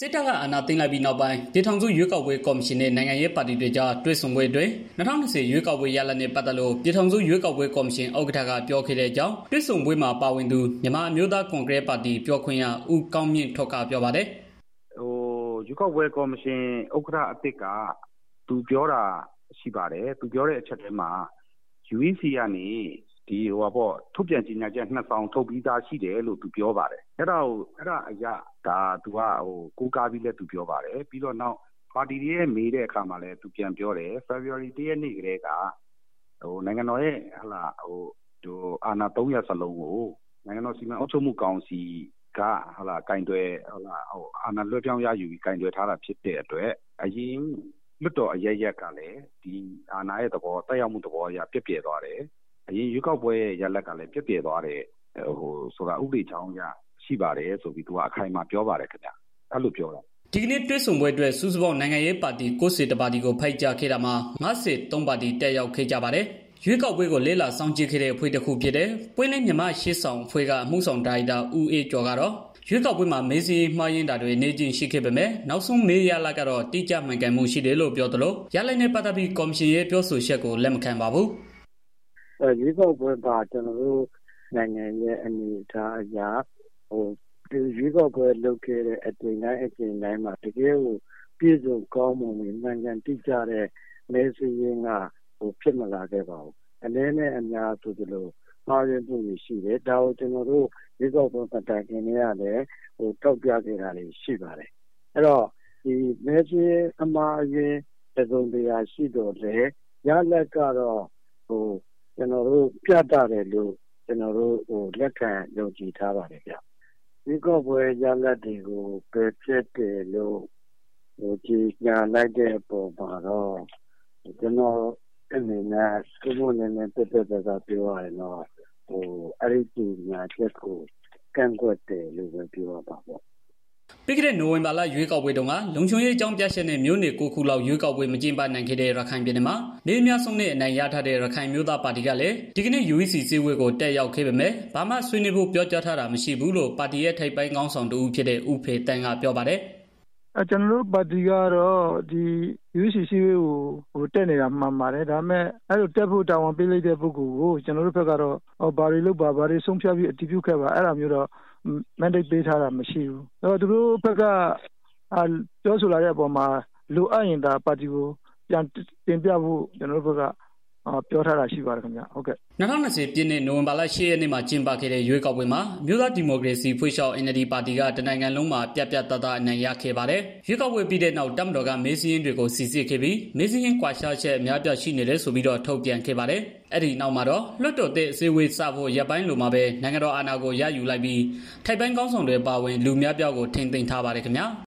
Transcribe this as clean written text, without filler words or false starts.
စစ်တပ်ကအာဏာသိမ်းလိုက်ပြီးနောက်ပိုင်းပြည်ထောင်စုရွေးကောက်ပွဲကော်မရှင်နဲ့နိုင်ငံရေးပါတီတွေကြားတွေ့ဆုံပွဲအတွင်း2020ရွေးကောက်ပွဲရလဒ်နဲ့ပတ်သက်လို့ပြည်ထောင်စုရွေးကောက်ပွဲကော်မရှင်ဥက္ကဋ္ဌကပြောခဲ့တဲ့အကြောင်းတွေ့ဆုံပွဲမှာပါဝင်သူမြန်မာအမျိုးသားကွန်ဂရက်ပါတီပြောခွင့်ရဦးကောင်းမြင့်ထွဋ်ကပြောပါတယ်ရွေးကောက်ပွဲကော်မရှင်ဥက္ကဋ္ဌအသစ်ကသူပြောတာရှိပါတယ်သူပြောတဲ့အချက်ထဲမှာ UEC ကနေထုတ်ပြန်ကြေညာချက်နှစ်စောင်ထုတ်ပြီးသားရှိတယ်လို့သူပြောပါတယ်အဲ့ဒါအရာဒါသူကကိုးကားပြီးလဲသူပြောပါတယ်ပြီးတော့နောက်ပါတီရဲ့မေးတဲ့အခါမှာလဲသူပြန်ပြောတယ် February 1 ရက်နေ့ကလေးကနိုင်ငံတော်ရဲ့အာဏာ3ရပ်စလုံးကိုနိုင်ငံတော်စီမံအုပ်ချုပ်မှုကောင်စီကကင်တွယ်အာဏာလွှဲပြောင်းရယူပြီးကင်တွယ်ထားတာဖြစ်တဲ့အတွက်အရင်လွတ်တော်အရရက်ကလည်းဒီအာဏာရဲ့သဘောတက်ရောက်မှုသဘောအရပြည့်ပြည့်သွားတယ်အရင်ရွေးကောက်ပွဲရဲ့ရလဒ်ကလည်းပြည့်ပြည့်သွားတယ်ဆိုတာဥပဒေချောင်းရရှိပါတယ်ဆိုပြီးသူကအခိုင်အမာပြောပါတယ်ခင်ဗျအဲ့လိုပြောတာဒီကနေ့တွေ့ဆုံပွဲအတွက်စုစုပေါင်းနိုင်ငံရေးပါတီ90ပါတီကိုဖိတ်ကြားခဲ့တာမှာ53ပါတီတက်ရောက်ခဲ့ကြပါတယ်ရွေးကောက်ပွဲကိုလေ့လာစောင့်ကြည့်ခဲ့တဲ့အဖွဲ့တစ်ခုဖြစ်တဲ့ပွင့်လင်းမြန်မာရှေ့ဆောင်အဖွဲ့ကအမှုဆောင်ဒါရိုက်တာဦးအေးကျော်ကတော့ရွေးကောက်ပွဲမှာမေးစင်းမှားယွင်းတာတွေနေကျင်ရှိခဲ့ပေမဲ့နောက်ဆုံးမေးရလာကတော့တိကျမှန်ကန်မှုရှိတယ်လို့ပြောသလိုရလဒ်နဲ့ပတ်သက်ပြီးကော်မရှင်ရဲ့ပြောဆိုချက်ကိုလက်မခံပါဘူးရွေးကောက်ပွဲပါကျွန်တော်တို့နိုင်ငံရဲ့အနေအထားအရရွေးကောက်ပွဲလုပ်ခဲ့တဲ့အချိန်တိုင်းမှာတကယ်ကိုပြည့်စုံကောင်းမွန်ပြီးမှန်ကန်တိကျတဲ့မဲစည်းရင်းကဖြစ်မလာခဲ့ပါဘူးအနည်းနဲ့အများဆိုသလိုမှားယွင်းမှုရှိတယ်ဒါကိုကျွန်တော်တို့ရွေးကောက်ပွဲပတ်တိုင်ခင်နဲ့လည်းတောက်ပြခဲ့တာတွေရှိပါတယ်အဲ့တော့ဒီမဲစည်းအမှားယွင်းတစ်စုံတစ်ရာရှိတော့လေရလဒ်ကတော့ကျွန်တော်တို့ပြတတယ်လို့ကျွန်တော်တို့လက်ခံယုံကြည်ထားပါတယ်ဗျဒီကောပွဲရလဒ်တွေကိုပယ်ဖြစ်တယ်လို့ကြီးညာလိုက်တဲ့အပေါ်မှာတော့ကျွန်တော်အနေနဲ့စမုန်နဲ့တက်တက်ပြောရရင်တော့အဲ့ဒီကြီးညာချက်ကိုကန့်ကွက်တယ်လို့ပဲပြောရပါပေါ့ပြီးခဲ့တဲ့နိုဝင်ဘာလရွေးကောက်ပွဲတုန်းကလုံခြုံရေးအကြောင်းပြချက်နဲ့မြို့နယ်9ခုလောက်ရွေးကောက်ပွဲမကျင်းပနိုင်ခဲ့တဲ့ရခိုင်ပြည်နယ်မှာနေအများဆုံးနဲ့အနိုင်ရထားတဲ့ရခိုင်မျိုးသားပါတီကလည်းဒီကနေ့ UEC စည်းဝေးကိုတက်ရောက်ခဲ့ပေမဲ့ဘာမှဆွေးနွေးဖို့ပြောကြားထားတာမရှိဘူးလို့ပါတီရဲ့ထိပ်ပိုင်းခေါင်းဆောင်တူဖြစ်တဲ့ဦးဖေတန်းကပြောပါတယ်ကျွန်တော်တို့ပါတီကတော့ဒီ UEC စည်းဝေးကိုတက်နေတာမှန်ပါတယ်ဒါပေမဲ့အဲ့လိုတက်ဖို့တာဝန်ပေးလိုက်တဲ့ပုဂ္ဂိုလ်ကိုကျွန်တော်တို့ဘက်ကတော့ဘာတွေလုပ်ပါဘာတွေဆုံးဖြတ်ပြီးအတည်ပြုခဲ့ပါအဲ့ဒါမျိုးတော့mandate ပေးထားတာမရှိဘူးအဲ့တော့သူတို့ဘက်ကပြောဆိုလာတဲ့အပေါ်မှာလိုအပ်ရင်ဒါပါတီကိုပြန်တင်ပြဖို့ကျွန်တော်တို့ဘက်ကပြောထားတာရှိပါတယ်ခင်ဗျဟုတ်ကဲ့ 2020ပြည့်နှစ်နိုဝင်ဘာလ10ရက်နေ့မှာကျင်းပခဲ့တဲ့ရွေးကောက်ပွဲမှာမြို့သားဒီမိုကရေစီဖွဲ့ချုပ် NLD ပါတီကတနိုင်ငံလုံးမှာပြတ်သားအနိုင်ရခဲ့ပါတယ်ရွေးကောက်ပွဲပြီးတဲ့နောက်တပ်မတော်ကမေးစင်းတွေကိုစီစစ်ခဲ့ပြီးမေးစင်းကွာရှားချက်အများပြားရှိနေတယ်ဆိုပြီးတော့ထုတ်ပြန်ခဲ့ပါတယ်အဲ့ဒီနောက်မှာတော့လွှတ်တော်တဲ့အစည်းအဝေးစဖို့ရပ်ပိုင်းလိုမှာပဲနိုင်ငံတော်အာဏာကိုရယူလိုက်ပြီးထိုက်ပိုင်းကောင်းဆောင်တွေပါဝင်လူများပြားကိုထိန်းသိမ်းထားပါတယ်ခင်ဗျာ